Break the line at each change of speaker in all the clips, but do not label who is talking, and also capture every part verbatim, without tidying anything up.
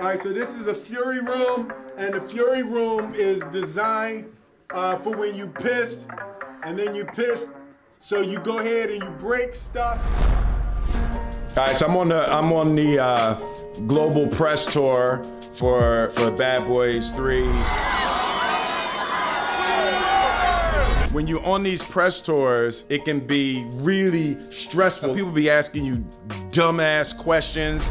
All right, so this is a Fury room, and the Fury room is designed uh, for when you pissed, and then you pissed, so you go ahead and you break stuff. All right, so I'm on the I'm on the uh, global press tour for for Bad Boys three. When you're on these press tours, it can be really stressful. People be asking you dumbass questions.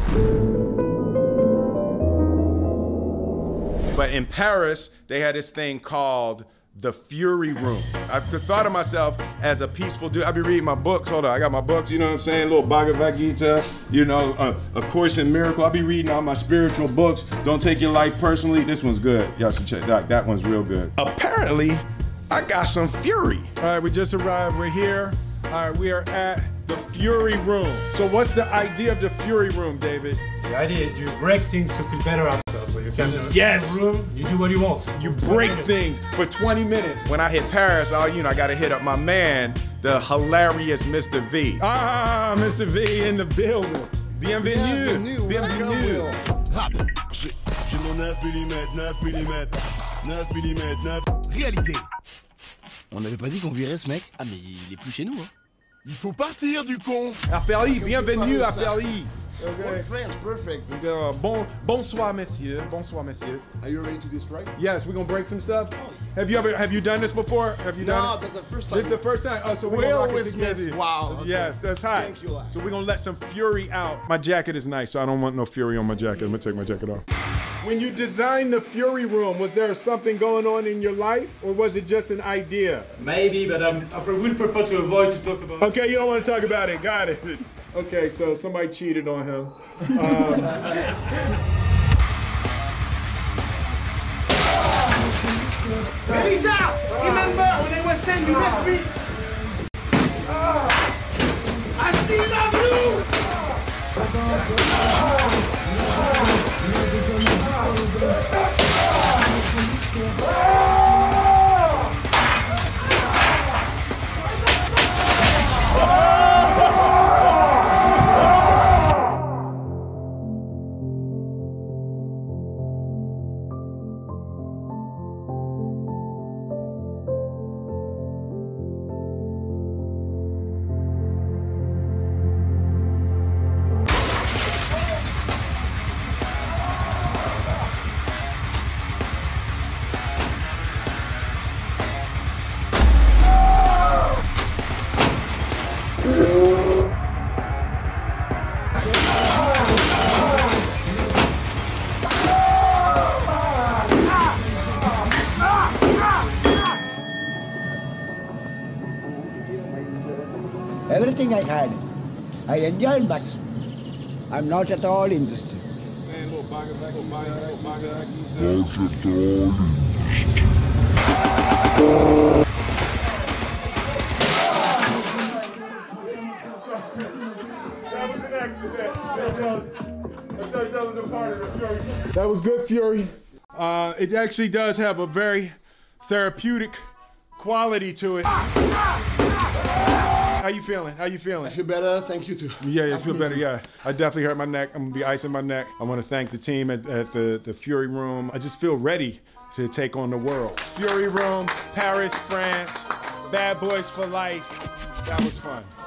But in Paris, they had this thing called the Fury Room. I've thought of myself as a peaceful dude. I be reading my books. Hold on, I got my books, you know what I'm saying? Little Bhagavad Gita, you know, uh, A Course in Miracle. I be reading all my spiritual books. Don't take your life personally. This one's good. Y'all should check that. That one's real good. Apparently, I got some fury. All right, we just arrived. We're here. All right, we are at the Fury Room. So what's the idea of the Fury Room, David?
The idea is you break things to feel better after. So you can
yes.
in the room, you do what you want.
You break things for twenty minutes. When I hit Paris, oh, you know, I gotta hit up my man, the hilarious Mister V. Ah, Mister V in the building. Bienvenue. Bienvenue. Bienvenue.
J'ai mon neuf millimètres, neuf millimètres, neuf millimètres, neuf. Réalité. On n'avait pas dit qu'on virait ce mec?
Ah mais il est plus chez nous hein.
Il faut partir du con.
À Paris, bienvenue à Paris.
Okay. French, perfect.
Uh, bon, bonsoir, monsieur. Bonsoir, monsieur.
Are you ready to destroy?
Yes, we're gonna break some stuff. Oh, yeah. Have you ever, have you done this before? Have you done
no,
it?
that's the first time.
This is the first time. Oh, so we're
we
gonna
always
rock it
miss. Wow. Okay.
Yes, that's hot.
Thank you.
So we're gonna let some fury out. My jacket is nice, so I don't want no fury on my jacket. I'm gonna take my jacket off. When you designed the Fury Room, was there something going on in your life, or was it just an idea?
Maybe, but um, I would prefer to avoid to talk about it.
Okay, you don't want to talk about it. Got it. Okay, so somebody cheated on him. Um,
Elisa, remember when I was ten, you left me. I still love you.
Everything I had, I enjoyed much. I'm not at all interested.
That was good fury. Uh, it actually does have a very therapeutic quality to it. How you feeling? How you feeling?
I feel better, thank you too.
Yeah, yeah, I feel better, yeah. I definitely hurt my neck. I'm gonna be icing my neck. I wanna thank the team at, at the, the Fury Room. I just feel ready to take on the world. Fury Room, Paris, France, Bad Boys for Life. That was fun.